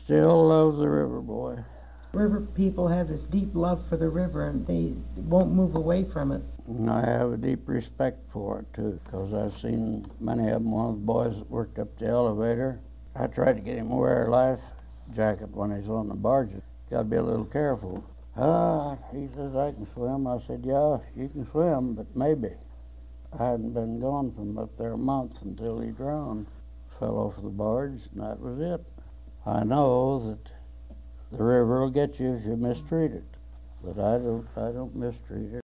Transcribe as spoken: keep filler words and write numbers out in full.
Still love the river, boy. River people have this deep love for the river, and they won't move away from it. And I have a deep respect for it, too, because I've seen many of them. One of the boys that worked up the elevator, I tried to get him to wear a life jacket when he's on the barges. Got to be a little careful. Ah, he says, I can swim. I said, yeah, you can swim, but maybe. I hadn't been gone from up there a month until he drowned. Fell off the barge, and that was it. I know that the river will get you if you mistreat it, but I don't, I don't mistreat it.